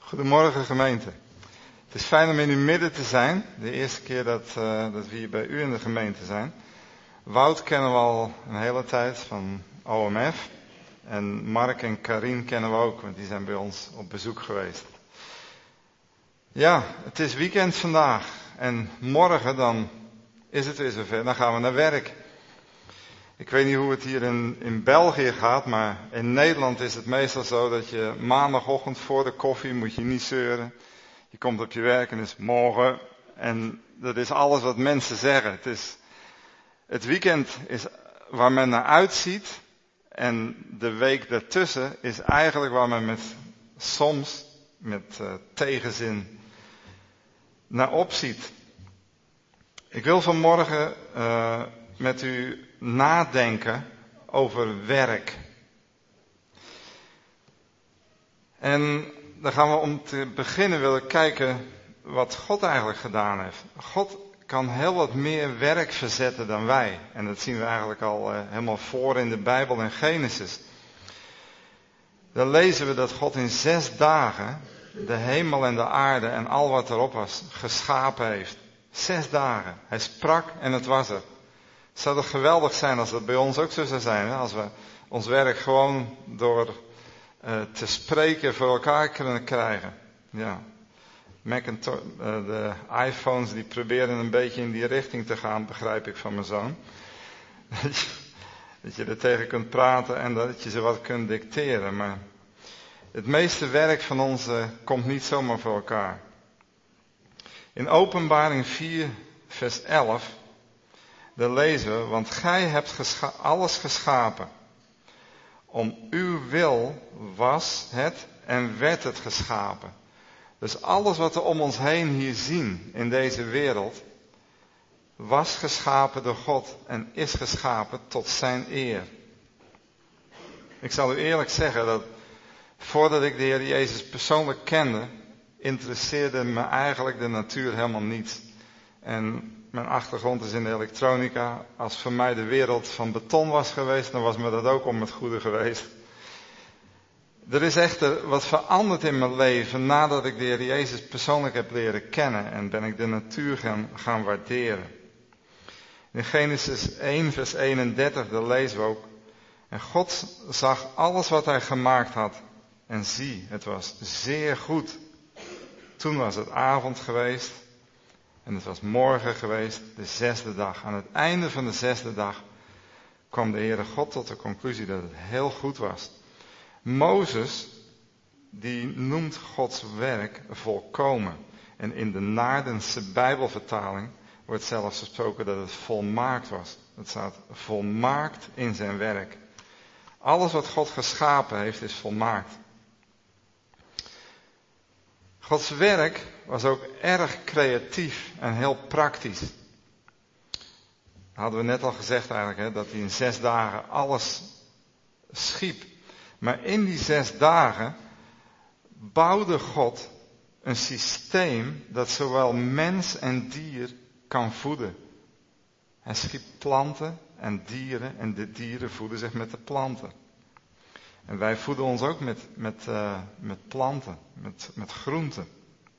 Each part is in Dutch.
Goedemorgen gemeente. Het is fijn om in uw midden te zijn. De eerste keer dat we hier bij u in de gemeente zijn. Wout kennen we al een hele tijd van OMF. En Mark en Karin kennen we ook, want die zijn bij ons op bezoek geweest. Ja, het is weekend vandaag. En morgen dan is het weer zover. Dan gaan we naar werk. Ik weet niet hoe het hier in België gaat, maar in Nederland is het meestal zo dat je maandagochtend voor de koffie moet je niet zeuren. Je komt op je werk en het is morgen. En dat is alles wat mensen zeggen. Het weekend is waar men naar uitziet. En de week daartussen is eigenlijk waar men soms met tegenzin naar opziet. Ik wil vanmorgen met u nadenken over werk. En dan gaan we om te beginnen willen kijken wat God eigenlijk gedaan heeft. God kan heel wat meer werk verzetten dan wij. En dat zien we eigenlijk al helemaal voor in de Bijbel in Genesis. Dan lezen we dat God in 6 dagen de hemel en de aarde en al wat erop was geschapen heeft. 6 dagen. Hij sprak en het was er. Het zou toch geweldig zijn als dat bij ons ook zo zou zijn. Hè? Als we ons werk gewoon door te spreken voor elkaar kunnen krijgen. Ja. De iPhones die proberen een beetje in die richting te gaan, begrijp ik van mijn zoon. Dat je er tegen kunt praten en dat je ze wat kunt dicteren. Maar het meeste werk van ons komt niet zomaar voor elkaar. In Openbaring 4 vers 11... daar lezen we, want gij hebt alles geschapen. Om uw wil was het en werd het geschapen. Dus alles wat we om ons heen hier zien in deze wereld, was geschapen door God en is geschapen tot zijn eer. Ik zal u eerlijk zeggen dat voordat ik de Heer Jezus persoonlijk kende, interesseerde me eigenlijk de natuur helemaal niet. En mijn achtergrond is in de elektronica. Als voor mij de wereld van beton was geweest, dan was me dat ook om het goede geweest. Er is echter wat veranderd in mijn leven nadat ik de Heer Jezus persoonlijk heb leren kennen en ben ik de natuur gaan waarderen. In Genesis 1 vers 31, daar lezen we ook. En God zag alles wat hij gemaakt had en zie, het was zeer goed. Toen was het avond geweest. En het was morgen geweest, de 6e dag. Aan het einde van de 6e dag kwam de Heere God tot de conclusie dat het heel goed was. Mozes, die noemt Gods werk volkomen. En in de Naardense Bijbelvertaling wordt zelfs gesproken dat het volmaakt was. Het staat volmaakt in zijn werk. Alles wat God geschapen heeft is volmaakt. Gods werk was ook erg creatief en heel praktisch. Dat hadden we net al gezegd eigenlijk, hè, dat hij in 6 dagen alles schiep. Maar in die 6 dagen bouwde God een systeem dat zowel mens en dier kan voeden. Hij schiep planten en de dieren voeden zich met de planten. En wij voeden ons ook met planten, met groenten.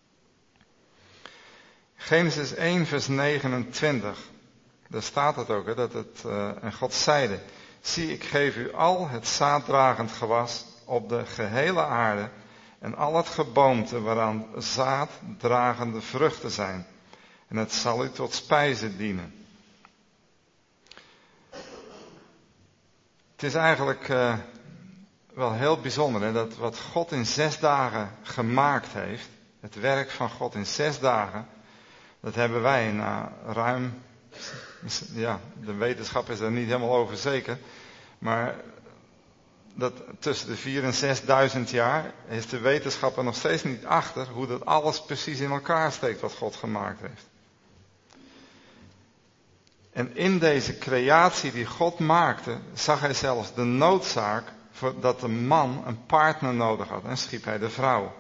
Genesis 1 vers 29, daar staat het ook, hè, en God zeide, zie ik geef u al het zaaddragend gewas op de gehele aarde en al het geboomte waaraan zaaddragende vruchten zijn. En het zal u tot spijze dienen. Het is eigenlijk wel heel bijzonder, hè, dat wat God in 6 dagen gemaakt heeft, het werk van God in 6 dagen, dat hebben wij na ruim, ja, de wetenschap is er niet helemaal over zeker, maar dat tussen de 4.000 en 6.000 jaar is de wetenschap er nog steeds niet achter hoe dat alles precies in elkaar steekt wat God gemaakt heeft. En in deze creatie die God maakte, zag hij zelfs de noodzaak dat de man een partner nodig had en schiep hij de vrouw.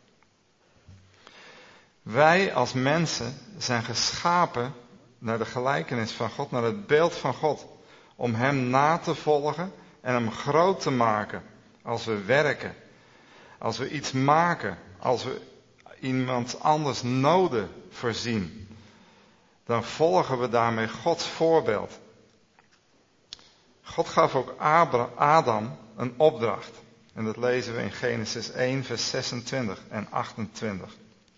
Wij als mensen zijn geschapen naar de gelijkenis van God, naar het beeld van God. Om hem na te volgen en hem groot te maken als we werken. Als we iets maken, als we iemand anders noden voorzien, dan volgen we daarmee Gods voorbeeld. God gaf ook Adam een opdracht. En dat lezen we in Genesis 1, vers 26 en 28.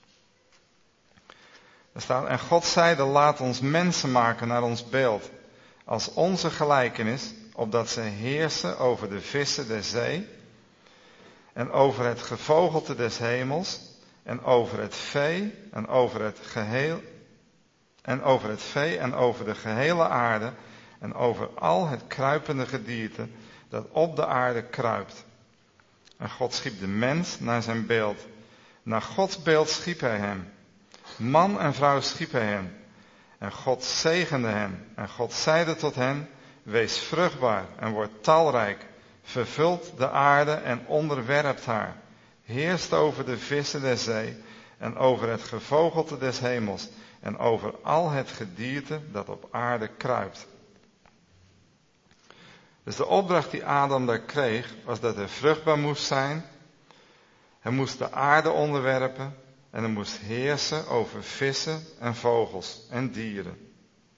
Er staat, en God zeide, laat ons mensen maken naar ons beeld, als onze gelijkenis, opdat zij heersen over de vissen der zee, en over het gevogelte des hemels, en over het vee, en over het geheel, en over het vee, en over de gehele aarde, en over al het kruipende gedierte, dat op de aarde kruipt. En God schiep de mens naar zijn beeld. Naar Gods beeld schiep hij hem. Man en vrouw schiep hij hen. En God zegende hen. En God zeide tot hen, wees vruchtbaar en word talrijk. Vervult de aarde en onderwerpt haar. Heerst over de vissen der zee en over het gevogelte des hemels. En over al het gedierte dat op aarde kruipt. Dus de opdracht die Adam daar kreeg, was dat hij vruchtbaar moest zijn. Hij moest de aarde onderwerpen. En hij moest heersen over vissen en vogels en dieren.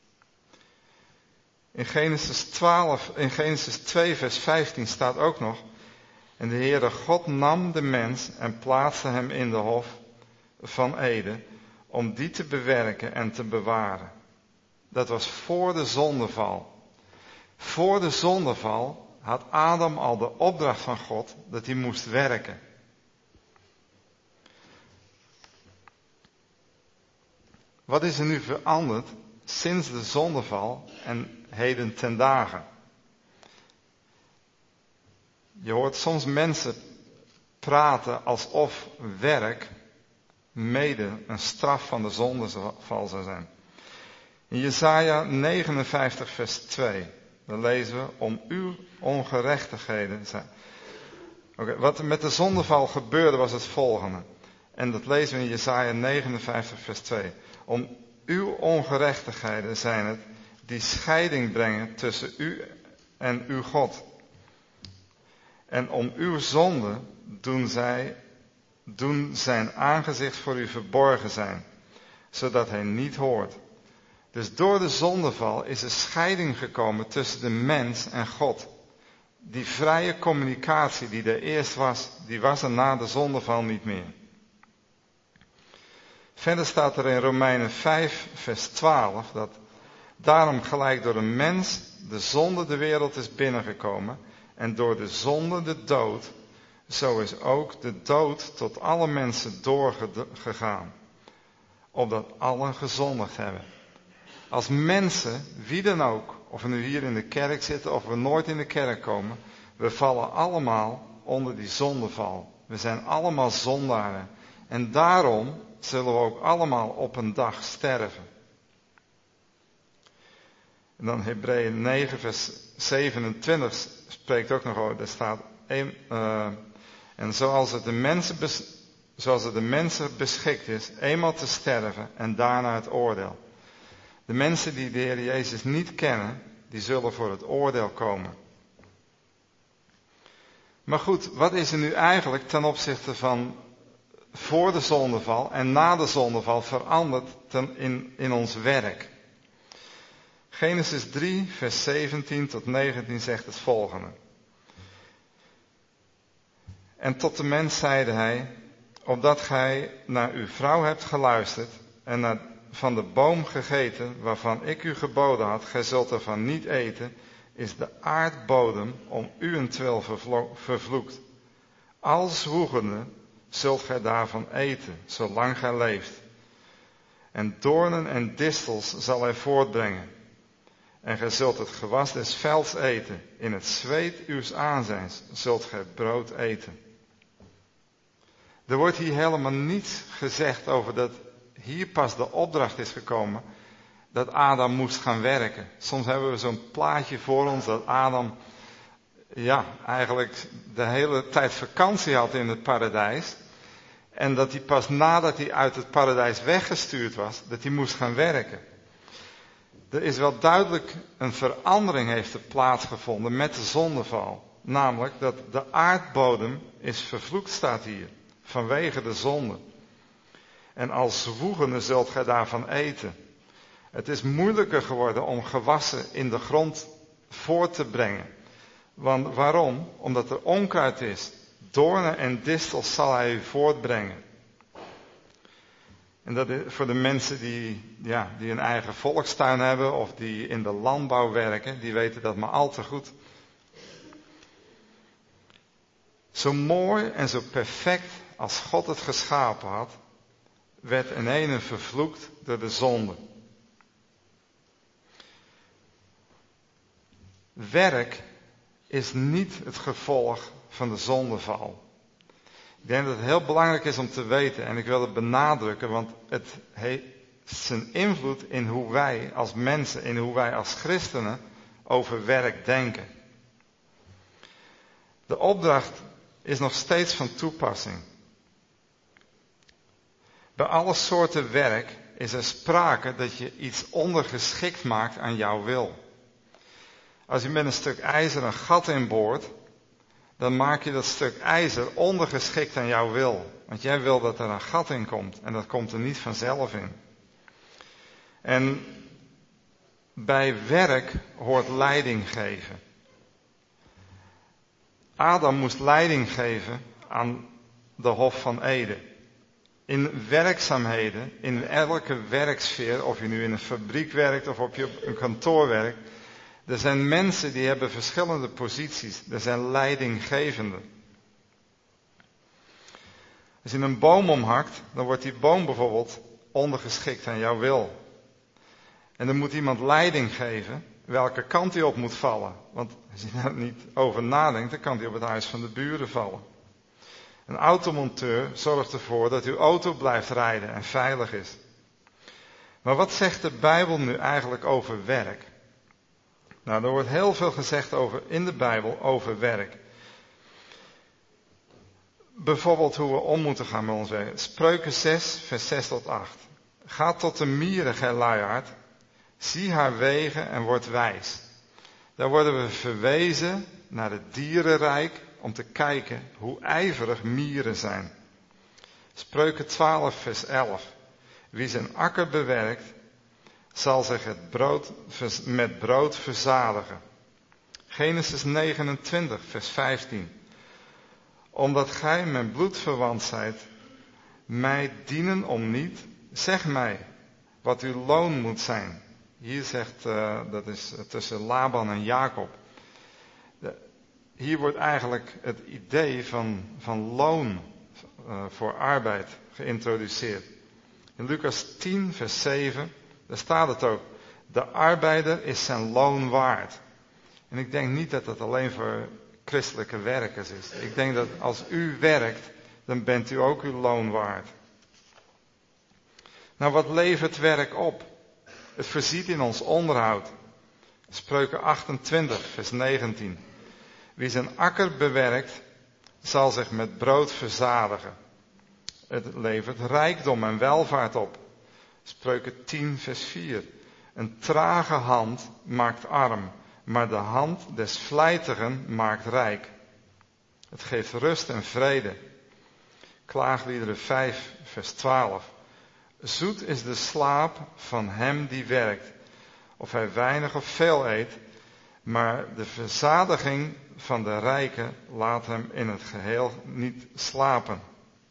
In Genesis 2 vers 15 staat ook nog. En de Heere God nam de mens en plaatste hem in de hof van Eden. Om die te bewerken en te bewaren. Dat was voor de zondeval. Voor de zondeval had Adam al de opdracht van God dat hij moest werken. Wat is er nu veranderd sinds de zondeval en heden ten dagen? Je hoort soms mensen praten alsof werk mede een straf van de zondeval zou zijn. In Jesaja 59 vers 2, dan lezen we, om uw ongerechtigheden zijn. Wat er met de zondeval gebeurde was het volgende. En dat lezen we in Jesaja 59 vers 2. Om uw ongerechtigheden zijn het die scheiding brengen tussen u en uw God. En om uw zonde doen zijn aangezicht voor u verborgen zijn, zodat hij niet hoort. Dus door de zondeval is er scheiding gekomen tussen de mens en God. Die vrije communicatie die er eerst was, die was er na de zondeval niet meer. Verder staat er in Romeinen 5 vers 12 dat daarom gelijk door een mens de zonde de wereld is binnengekomen en door de zonde de dood, zo is ook de dood tot alle mensen doorgegaan, opdat allen gezondigd hebben. Als mensen, wie dan ook, of we nu hier in de kerk zitten of we nooit in de kerk komen, we vallen allemaal onder die zondeval. We zijn allemaal zondaren. En daarom zullen we ook allemaal op een dag sterven. En dan Hebreeën 9 vers 27 spreekt ook nog over, daar staat, en zoals het de mensen beschikt is, eenmaal te sterven en daarna het oordeel. De mensen die de Heer Jezus niet kennen, die zullen voor het oordeel komen. Maar goed, wat is er nu eigenlijk ten opzichte van voor de zondeval en na de zondeval veranderd in ons werk? Genesis 3, vers 17 tot 19 zegt het volgende. En tot de mens zeide hij, opdat gij naar uw vrouw hebt geluisterd en van de boom gegeten waarvan ik u geboden had, gij zult ervan niet eten, is de aardbodem om uwentwil vervloekt. Al zwoegende zult gij daarvan eten, zolang gij leeft. En doornen en distels zal hij voortbrengen. En gij zult het gewas des velds eten. In het zweet uws aanzijns zult gij brood eten. Er wordt hier helemaal niets gezegd over dat hier pas de opdracht is gekomen dat Adam moest gaan werken. Soms hebben we zo'n plaatje voor ons dat Adam eigenlijk de hele tijd vakantie had in het paradijs. En dat hij pas nadat hij uit het paradijs weggestuurd was, dat hij moest gaan werken. Er is wel duidelijk een verandering heeft er plaatsgevonden met de zondeval. Namelijk dat de aardbodem is vervloekt, staat hier. vanwege de zonde. En als zwoegende zult gij daarvan eten. Het is moeilijker geworden om gewassen in de grond voort te brengen. Want waarom? Omdat er onkruid is. Doornen en distels zal hij u voortbrengen. En dat is voor de mensen die een eigen volkstuin hebben of die in de landbouw werken, die weten dat maar al te goed. Zo mooi en zo perfect als God het geschapen had, werd in ene vervloekt door de zonde. Werk is niet het gevolg van de zondeval. Ik denk dat het heel belangrijk is om te weten, en ik wil het benadrukken, want het heeft zijn invloed in hoe wij als mensen, in hoe wij als christenen over werk denken. De opdracht is nog steeds van toepassing. Bij alle soorten werk is er sprake dat je iets ondergeschikt maakt aan jouw wil. Als je met een stuk ijzer een gat inboort, dan maak je dat stuk ijzer ondergeschikt aan jouw wil. Want jij wil dat er een gat in komt en dat komt er niet vanzelf in. En bij werk hoort leiding geven. Adam moest leiding geven aan de Hof van Eden. In werkzaamheden, in elke werksfeer, of je nu in een fabriek werkt of op een kantoor werkt, er zijn mensen die hebben verschillende posities. Er zijn leidinggevenden. Als je een boom omhakt, dan wordt die boom bijvoorbeeld ondergeschikt aan jouw wil. En dan moet iemand leiding geven welke kant hij op moet vallen. Want als je daar niet over nadenkt, dan kan hij op het huis van de buren vallen. Een automonteur zorgt ervoor dat uw auto blijft rijden en veilig is. Maar wat zegt de Bijbel nu eigenlijk over werk? Nou, er wordt heel veel gezegd in de Bijbel over werk. Bijvoorbeeld hoe we om moeten gaan met ons werk. Spreuken 6, vers 6 tot 8. Ga tot de mieren, gij luiaard. Zie haar wegen en word wijs. Daar worden we verwezen naar het dierenrijk om te kijken hoe ijverig mieren zijn. Spreuken 12, vers 11. Wie zijn akker bewerkt, zal zich met brood verzadigen. Genesis 29, vers 15. Omdat gij mijn bloedverwant zijt, mij dienen om niet, zeg mij wat uw loon moet zijn. Hier zegt, dat is tussen Laban en Jacob. Hier wordt eigenlijk het idee van loon voor arbeid geïntroduceerd. In Lucas 10, vers 7, daar staat het ook. De arbeider is zijn loon waard. En ik denk niet dat dat alleen voor christelijke werkers is. Ik denk dat als u werkt, dan bent u ook uw loon waard. Nou, wat levert werk op? Het voorziet in ons onderhoud. Spreuken 28, vers 19. Wie zijn akker bewerkt, zal zich met brood verzadigen. Het levert rijkdom en welvaart op. Spreuken 10, vers 4. Een trage hand maakt arm, maar de hand des vlijtigen maakt rijk. Het geeft rust en vrede. Klaagliederen 5, vers 12. Zoet is de slaap van hem die werkt, of hij weinig of veel eet, maar de verzadiging van de rijke laat hem in het geheel niet slapen.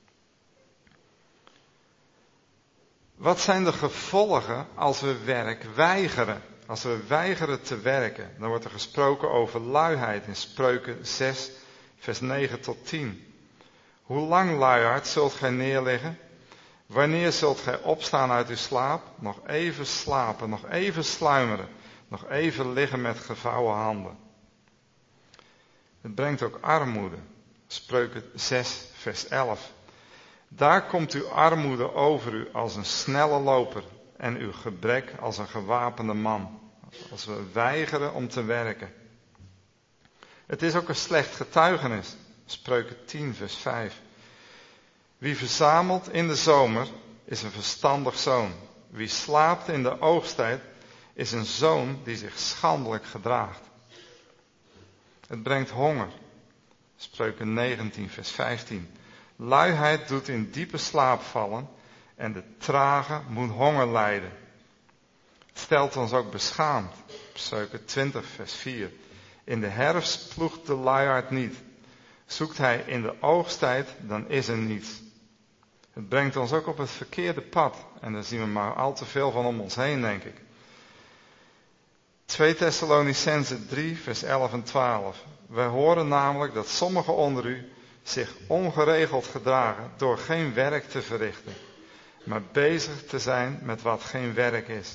Wat zijn de gevolgen als we werk weigeren? Als we weigeren te werken, dan wordt er gesproken over luiheid in Spreuken 6, vers 9 tot 10. Hoe lang, luiaard, zult gij neerliggen? Wanneer zult gij opstaan uit uw slaap? Nog even slapen, nog even sluimeren, nog even liggen met gevouwen handen. Het brengt ook armoede. Spreuken 6, vers 11. Daar komt uw armoede over u als een snelle loper en uw gebrek als een gewapende man. Als we weigeren om te werken. Het is ook een slecht getuigenis. Spreuken 10, vers 5. Wie verzamelt in de zomer is een verstandig zoon. Wie slaapt in de oogsttijd is een zoon die zich schandelijk gedraagt. Het brengt honger. Spreuken 19, vers 15. Luiheid doet in diepe slaap vallen en de trage moet honger lijden. Het stelt ons ook beschaamd. Spreuken 20 vers 4. In de herfst ploegt de luiaard niet. Zoekt hij in de oogsttijd, dan is er niets. Het brengt ons ook op het verkeerde pad. En daar zien we maar al te veel van om ons heen, denk ik. 2 Thessalonicenzen 3 vers 11 en 12. Wij horen namelijk dat sommigen onder u zich ongeregeld gedragen door geen werk te verrichten, maar bezig te zijn met wat geen werk is.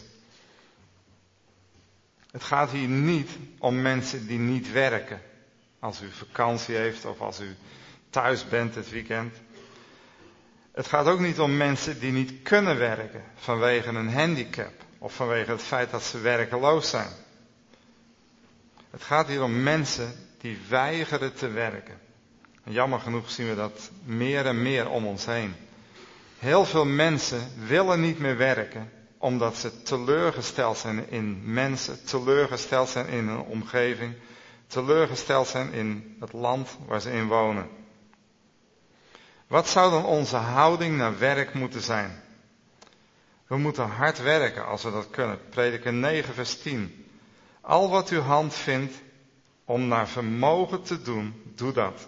Het gaat hier niet om mensen die niet werken. Als u vakantie heeft of als u thuis bent het weekend. Het gaat ook niet om mensen die niet kunnen werken vanwege een handicap of vanwege het feit dat ze werkeloos zijn. Het gaat hier om mensen die weigeren te werken. En jammer genoeg zien we dat meer en meer om ons heen. Heel veel mensen willen niet meer werken omdat ze teleurgesteld zijn in mensen, teleurgesteld zijn in hun omgeving, teleurgesteld zijn in het land waar ze in wonen. Wat zou dan onze houding naar werk moeten zijn? We moeten hard werken als we dat kunnen. Prediker 9 vers 10. Al wat uw hand vindt om naar vermogen te doen, doe dat.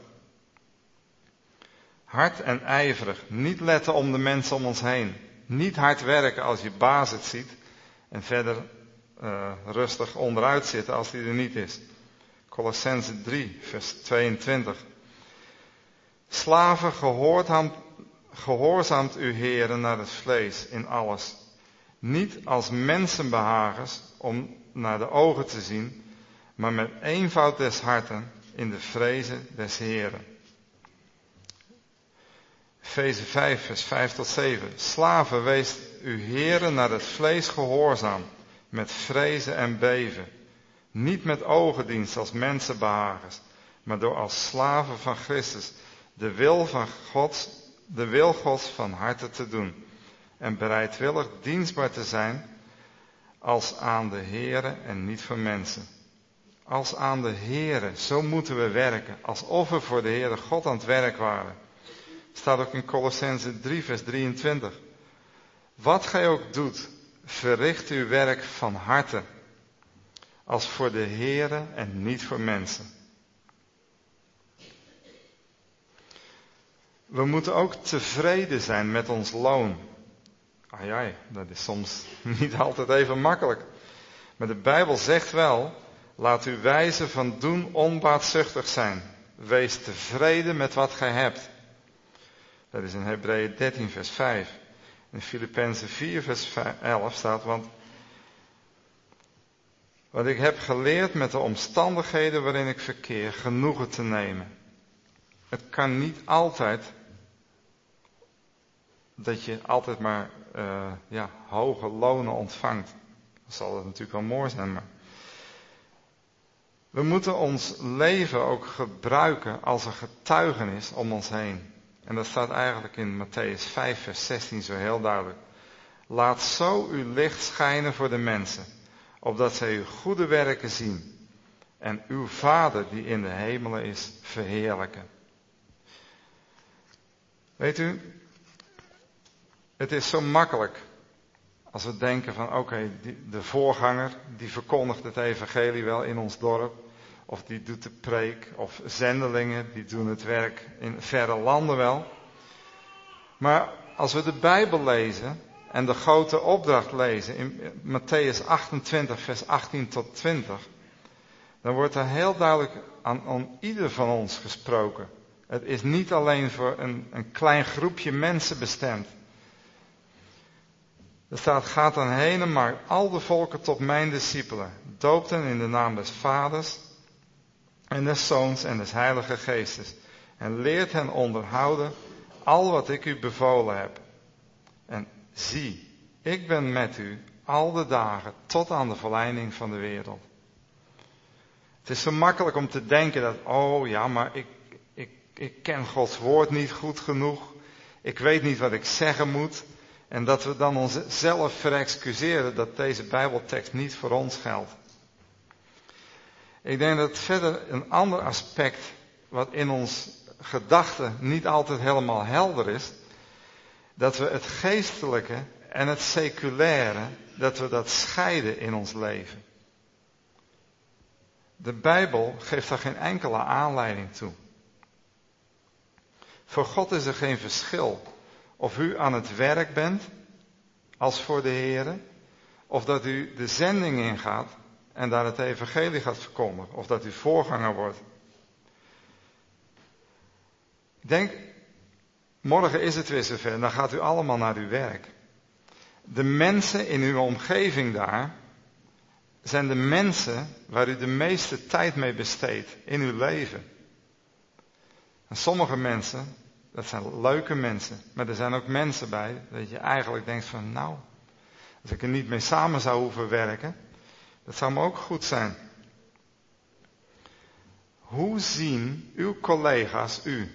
Hard en ijverig, niet letten om de mensen om ons heen. Niet hard werken als je baas het ziet en verder rustig onderuit zitten als die er niet is. Colossenzen 3 vers 22. Slaven, gehoorzaamt uw heren naar het vlees in alles. Niet als mensenbehagers om naar de ogen te zien, maar met eenvoud des harten in de vrezen des Heren. Efeze 5 vers 5 tot 7. Slaven, wees uw heren naar het vlees gehoorzaam, met vrezen en beven. Niet met ogendienst als mensenbehagers, maar door als slaven van Christus de wil Gods van harte te doen. En bereidwillig dienstbaar te zijn als aan de Here en niet voor mensen. Als aan de Here, zo moeten we werken. Alsof we voor de Heere God aan het werk waren. Staat ook in Colossenzen 3 vers 23. Wat gij ook doet, verricht uw werk van harte. Als voor de Heere en niet voor mensen. We moeten ook tevreden zijn met ons loon. Ai, dat is soms niet altijd even makkelijk. Maar de Bijbel zegt wel, laat uw wijze van doen onbaatzuchtig zijn. Wees tevreden met wat gij hebt. Dat is in Hebreeën 13 vers 5. In Filippenzen 4 vers 11 staat, want ik heb geleerd met de omstandigheden waarin ik verkeer genoegen te nemen. Het kan niet altijd dat je altijd maar hoge lonen ontvangt. Dan zal dat natuurlijk wel mooi zijn, maar we moeten ons leven ook gebruiken als een getuigenis om ons heen. En dat staat eigenlijk in Mattheüs 5 vers 16 zo heel duidelijk. Laat zo uw licht schijnen voor de mensen, opdat zij uw goede werken zien en uw Vader die in de hemelen is verheerlijken. Weet u, het is zo makkelijk als we denken van oké, de voorganger die verkondigt het evangelie wel in ons dorp. Of die doet de preek. Of zendelingen die doen het werk in verre landen wel. Maar als we de Bijbel lezen en de grote opdracht lezen in Mattheüs 28 vers 18 tot 20. Dan wordt er heel duidelijk aan ieder van ons gesproken. Het is niet alleen voor een klein groepje mensen bestemd. Er staat, gaat dan heen en maakt al de volken tot mijn discipelen. Doopt hen in de naam des Vaders en des Zoons en des Heilige Geestes. En leert hen onderhouden al wat ik u bevolen heb. En zie, ik ben met u al de dagen tot aan de volleinding van de wereld. Het is zo makkelijk om te denken dat, maar ik ken Gods woord niet goed genoeg. Ik weet niet wat ik zeggen moet. En dat we dan onszelf verexcuseren dat deze Bijbeltekst niet voor ons geldt. Ik denk dat verder een ander aspect wat in ons gedachte niet altijd helemaal helder is, dat we het geestelijke en het seculaire, dat we dat scheiden in ons leven. De Bijbel geeft daar geen enkele aanleiding toe. Voor God is er geen verschil of u aan het werk bent als voor de Here, of dat u de zending ingaat en daar het evangelie gaat verkondigen, of dat u voorganger wordt. Denk, morgen is het weer zover en dan gaat u allemaal naar uw werk. De mensen in uw omgeving daar zijn de mensen waar u de meeste tijd mee besteedt in uw leven. En sommige mensen, dat zijn leuke mensen, maar er zijn ook mensen bij dat je eigenlijk denkt van nou, als ik er niet mee samen zou hoeven werken, dat zou me ook goed zijn. Hoe zien uw collega's u?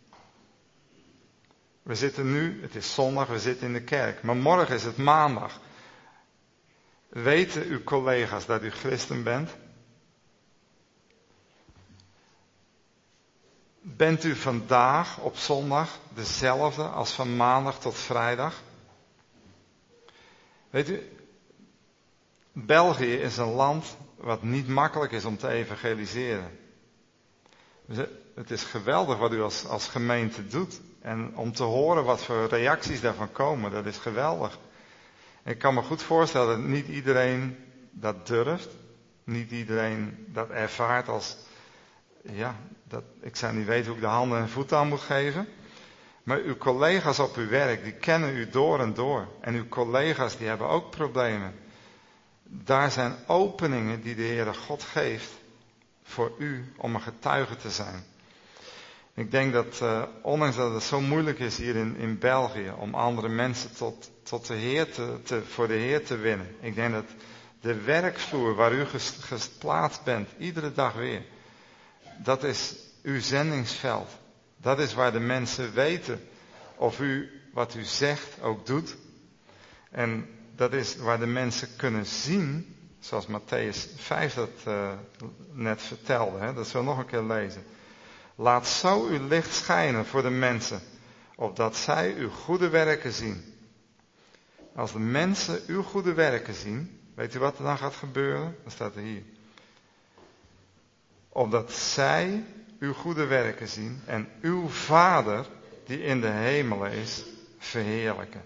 We zitten nu, het is zondag, we zitten in de kerk, maar morgen is het maandag. Weten uw collega's dat u christen bent? Bent u vandaag op zondag dezelfde als van maandag tot vrijdag? Weet u, België is een land wat niet makkelijk is om te evangeliseren. Het is geweldig wat u als gemeente doet. En om te horen wat voor reacties daarvan komen, dat is geweldig. Ik kan me goed voorstellen dat niet iedereen dat durft. Niet iedereen dat ervaart als, ik zou niet weten hoe ik de handen en voeten aan moet geven. Maar uw collega's op uw werk, die kennen u door en door. En uw collega's, die hebben ook problemen. Daar zijn openingen die de Heere God geeft voor u om een getuige te zijn. Ik denk dat, ondanks dat het zo moeilijk is hier in België, om andere mensen tot de Heer voor de Heer te winnen. Ik denk dat de werkvloer waar u geplaatst bent, iedere dag weer, dat is uw zendingsveld. Dat is waar de mensen weten of u wat u zegt ook doet. En dat is waar de mensen kunnen zien, zoals Mattheüs 5 dat net vertelde. Hè? Dat zullen we nog een keer lezen. Laat zo uw licht schijnen voor de mensen, opdat zij uw goede werken zien. Als de mensen uw goede werken zien, weet u wat er dan gaat gebeuren? Dat staat er hier. Opdat zij uw goede werken zien en uw Vader, die in de hemelen is, verheerlijken.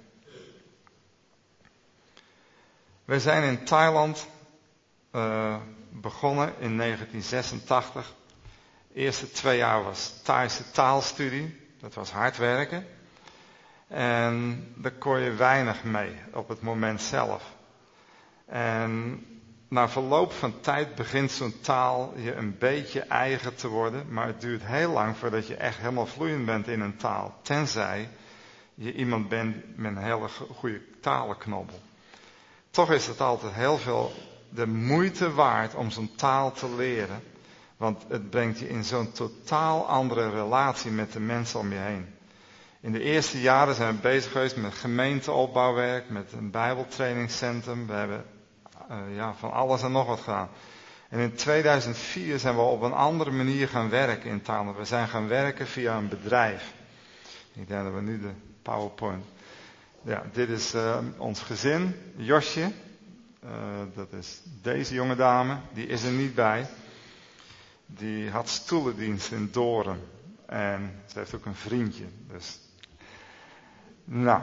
We zijn in Thailand begonnen in 1986. De eerste 2 jaar was Thaise taalstudie. Dat was hard werken. En daar kon je weinig mee op het moment zelf. En na verloop van tijd begint zo'n taal je een beetje eigen te worden. Maar het duurt heel lang voordat je echt helemaal vloeiend bent in een taal. Tenzij je iemand bent met een hele goede talenknobbel. Toch is het altijd heel veel de moeite waard om zo'n taal te leren. Want het brengt je in zo'n totaal andere relatie met de mensen om je heen. In de eerste jaren zijn we bezig geweest met gemeenteopbouwwerk, met een bijbeltrainingscentrum. We hebben van alles en nog wat gedaan. En in 2004 zijn we op een andere manier gaan werken in Thailand. We zijn gaan werken via een bedrijf. Ik denk dat we nu de PowerPoint. Ja, dit is ons gezin, Josje. Dat is deze jonge dame, die is er niet bij. Die had stoelendienst in Doorn. En ze heeft ook een vriendje. Dus. Nou.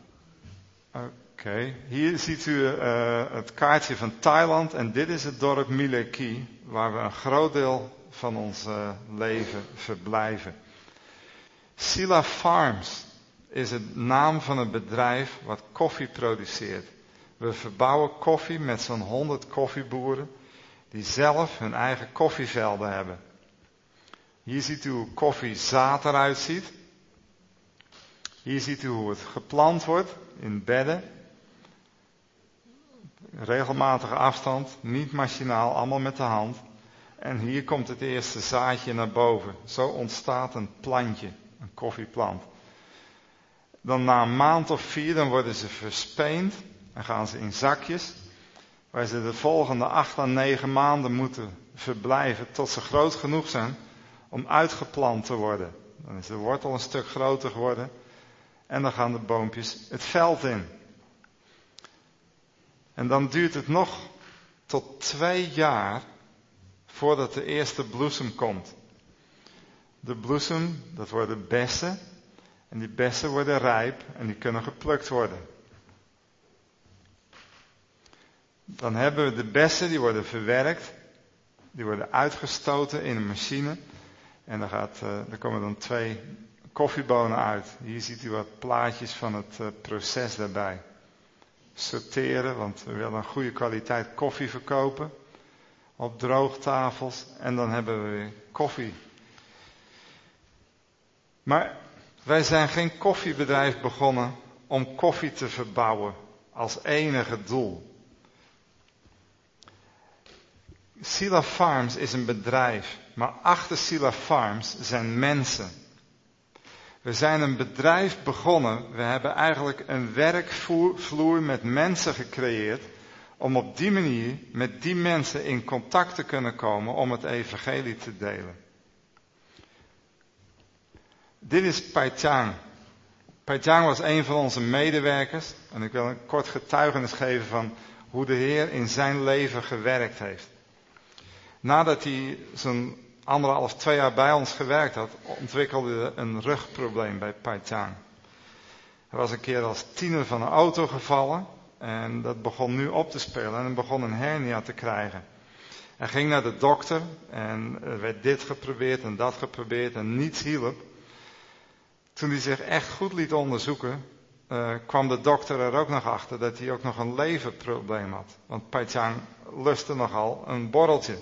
Oké. Hier ziet u het kaartje van Thailand. En dit is het dorp Mileki. Waar we een groot deel van ons leven verblijven. Sila Farms is de naam van een bedrijf wat koffie produceert. We verbouwen koffie met zo'n 100 koffieboeren. Die zelf hun eigen koffievelden hebben. Hier ziet u hoe koffiezaad eruit ziet. Hier ziet u hoe het geplant wordt in bedden. Regelmatige afstand, niet machinaal, allemaal met de hand. En hier komt het eerste zaadje naar boven. Zo ontstaat een plantje, een koffieplant. Dan na een maand of 4, dan worden ze verspeend. Dan gaan ze in zakjes. Waar ze de volgende 8 à 9 maanden moeten verblijven tot ze groot genoeg zijn om uitgeplant te worden. Dan is de wortel een stuk groter geworden. En dan gaan de boompjes het veld in. En dan duurt het nog tot 2 jaar voordat de eerste bloesem komt. De bloesem, dat worden bessen. En die bessen worden rijp en die kunnen geplukt worden. Dan hebben we de bessen, die worden verwerkt. Die worden uitgestoten in een machine. En daar komen dan 2 koffiebonen uit. Hier ziet u wat plaatjes van het proces daarbij. Sorteren, want we willen een goede kwaliteit koffie verkopen. Op droogtafels. En dan hebben we weer koffie. Maar wij zijn geen koffiebedrijf begonnen om koffie te verbouwen als enige doel. Sila Farms is een bedrijf, maar achter Sila Farms zijn mensen. We zijn een bedrijf begonnen, we hebben eigenlijk een werkvloer met mensen gecreëerd, om op die manier met die mensen in contact te kunnen komen om het evangelie te delen. Dit is Pai Chang. Pai Chang was een van onze medewerkers en ik wil een kort getuigenis geven van hoe de Heer in zijn leven gewerkt heeft. Nadat hij zo'n 1,5, 2 jaar bij ons gewerkt had, ontwikkelde hij een rugprobleem bij Pai Chang. Hij was een keer als tiener van een auto gevallen en dat begon nu op te spelen en hij begon een hernia te krijgen. Hij ging naar de dokter en er werd dit geprobeerd en dat geprobeerd en niets hielp. Toen hij zich echt goed liet onderzoeken, kwam de dokter er ook nog achter dat hij ook nog een leverprobleem had. Want Pai Chang lustte nogal een borreltje.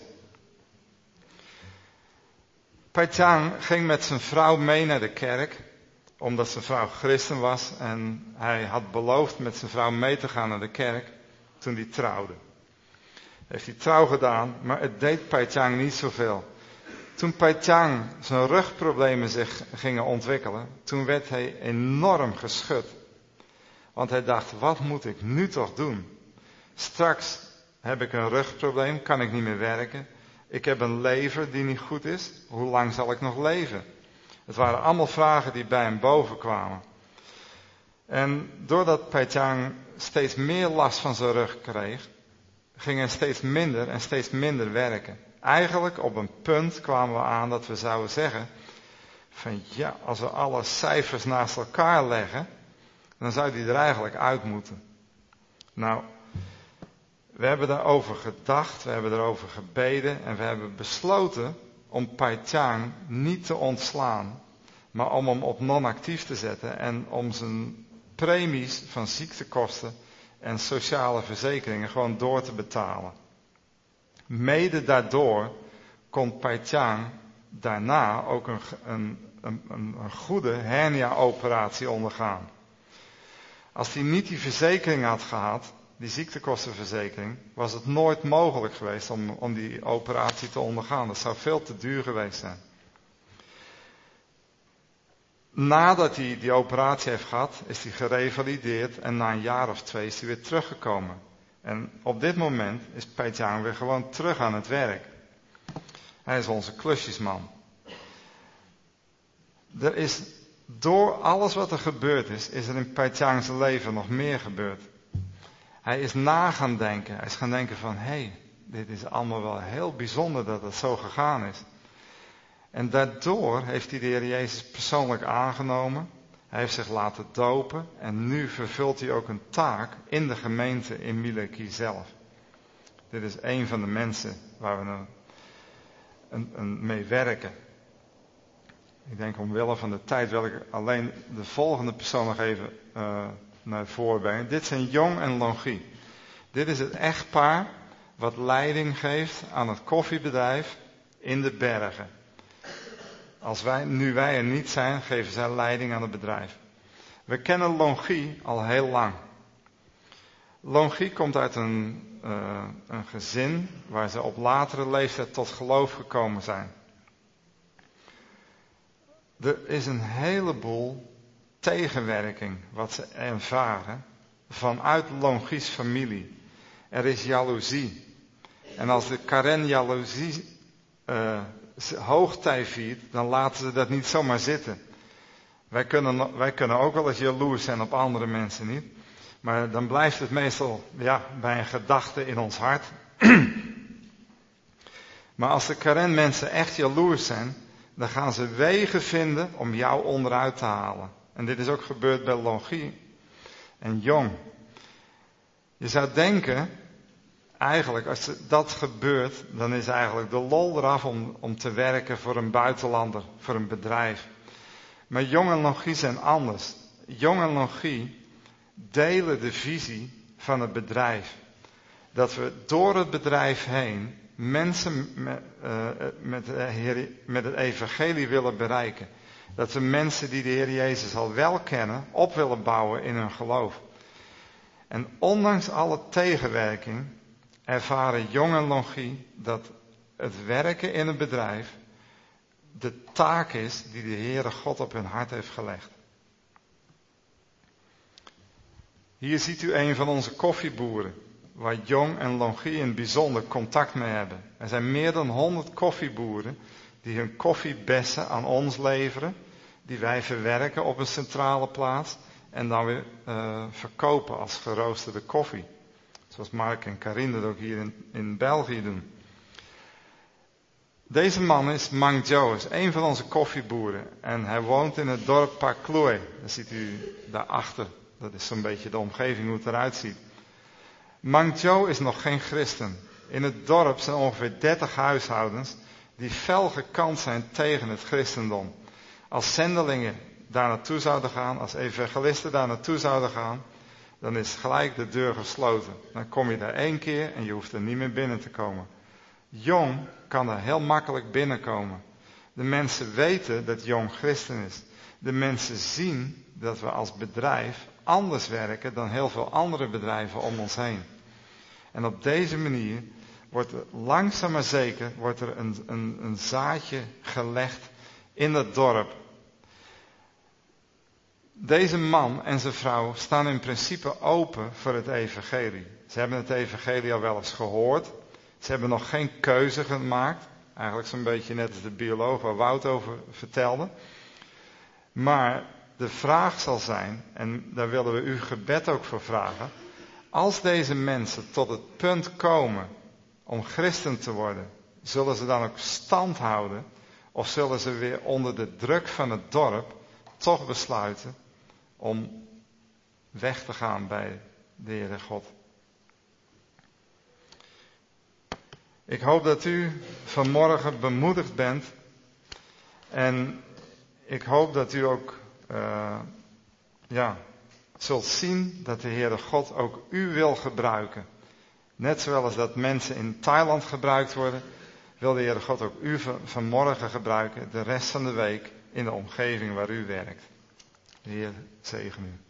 Pai Chang ging met zijn vrouw mee naar de kerk, omdat zijn vrouw christen was. En hij had beloofd met zijn vrouw mee te gaan naar de kerk toen hij trouwde. Heeft hij trouw gedaan, maar het deed Pai Chang niet zoveel. Toen Pai Chang zijn rugproblemen zich gingen ontwikkelen, toen werd hij enorm geschud. Want hij dacht, wat moet ik nu toch doen? Straks heb ik een rugprobleem, kan ik niet meer werken. Ik heb een lever die niet goed is. Hoe lang zal ik nog leven? Het waren allemaal vragen die bij hem boven kwamen. En doordat Pai Chang steeds meer last van zijn rug kreeg, ging hij steeds minder en steeds minder werken. Eigenlijk op een punt kwamen we aan dat we zouden zeggen van ja, als we alle cijfers naast elkaar leggen, dan zou die er eigenlijk uit moeten. Nou, we hebben daarover gedacht, we hebben erover gebeden en we hebben besloten om Pai Chang niet te ontslaan, maar om hem op non-actief te zetten en om zijn premies van ziektekosten en sociale verzekeringen gewoon door te betalen. Mede daardoor kon Pai Chang daarna ook een goede hernia-operatie ondergaan. Als hij niet die verzekering had gehad, die ziektekostenverzekering, was het nooit mogelijk geweest om die operatie te ondergaan. Dat zou veel te duur geweest zijn. Nadat hij die operatie heeft gehad, is hij gerevalideerd en na een jaar of 2 is hij weer teruggekomen. En op dit moment is Pai Chang weer gewoon terug aan het werk. Hij is onze klusjesman. Er is door alles wat er gebeurd is er in Pai Chang's leven nog meer gebeurd. Hij is na gaan denken. Hij is gaan denken van, dit is allemaal wel heel bijzonder dat het zo gegaan is. En daardoor heeft hij de Heer Jezus persoonlijk aangenomen. Hij heeft zich laten dopen en nu vervult hij ook een taak in de gemeente in Mileki zelf. Dit is een van de mensen waar we mee werken. Ik denk omwille van de tijd wil ik alleen de volgende persoon nog even naar voren brengen. Dit zijn Jong en Longie. Dit is het echtpaar wat leiding geeft aan het koffiebedrijf in de bergen. Nu wij er niet zijn, geven zij leiding aan het bedrijf. We kennen Longie al heel lang. Longie komt uit een gezin waar ze op latere leeftijd tot geloof gekomen zijn. Er is een heleboel tegenwerking wat ze ervaren vanuit Longie's familie. Er is jaloezie. En als de Karen jaloezie hoogtij viert, dan laten ze dat niet zomaar zitten. Wij kunnen ook wel eens jaloers zijn op andere mensen, niet? Maar dan blijft het meestal bij een gedachte in ons hart. Maar als de Karen-mensen echt jaloers zijn, dan gaan ze wegen vinden om jou onderuit te halen. En dit is ook gebeurd bij Longie en Jong. Je zou denken, eigenlijk als dat gebeurt, dan is eigenlijk de lol eraf om te werken voor een buitenlander, voor een bedrijf. Maar Jong en Longie zijn anders. Jong en Longie delen de visie van het bedrijf. Dat we door het bedrijf heen mensen met het evangelie willen bereiken. Dat we mensen die de Heer Jezus al wel kennen, op willen bouwen in hun geloof. En ondanks alle tegenwerking ervaren Jong en Longie dat het werken in het bedrijf de taak is die de Heere God op hun hart heeft gelegd. Hier ziet u een van onze koffieboeren, waar Jong en Longie in het bijzonder contact mee hebben. Er zijn meer dan 100 koffieboeren die hun koffiebessen aan ons leveren, die wij verwerken op een centrale plaats en dan weer verkopen als geroosterde koffie. Zoals Mark en Karin dat ook hier in België doen. Deze man is Mang Jo, is een van onze koffieboeren. En hij woont in het dorp Pakloei. Dat ziet u daarachter. Dat is zo'n beetje de omgeving hoe het eruit ziet. Mang Jo is nog geen christen. In het dorp zijn ongeveer 30 huishoudens die fel gekant zijn tegen het christendom. Als zendelingen daar naartoe zouden gaan, als evangelisten daar naartoe zouden gaan, dan is gelijk de deur gesloten. Dan kom je daar 1 keer en je hoeft er niet meer binnen te komen. Jong kan er heel makkelijk binnenkomen. De mensen weten dat Jong christen is. De mensen zien dat we als bedrijf anders werken dan heel veel andere bedrijven om ons heen. En op deze manier wordt er langzaam maar zeker een zaadje gelegd in het dorp. Deze man en zijn vrouw staan in principe open voor het evangelie. Ze hebben het evangelie al wel eens gehoord. Ze hebben nog geen keuze gemaakt. Eigenlijk zo'n beetje net als de bioloog waar Wout over vertelde. Maar de vraag zal zijn, en daar willen we uw gebed ook voor vragen. Als deze mensen tot het punt komen om christen te worden, zullen ze dan ook stand houden? Of zullen ze weer onder de druk van het dorp toch besluiten om weg te gaan bij de Heere God? Ik hoop dat u vanmorgen bemoedigd bent. En ik hoop dat u ook zult zien dat de Heere God ook u wil gebruiken. Net zoals dat mensen in Thailand gebruikt worden, wil de Heere God ook u vanmorgen gebruiken, de rest van de week in de omgeving waar u werkt. De Heer zegen u.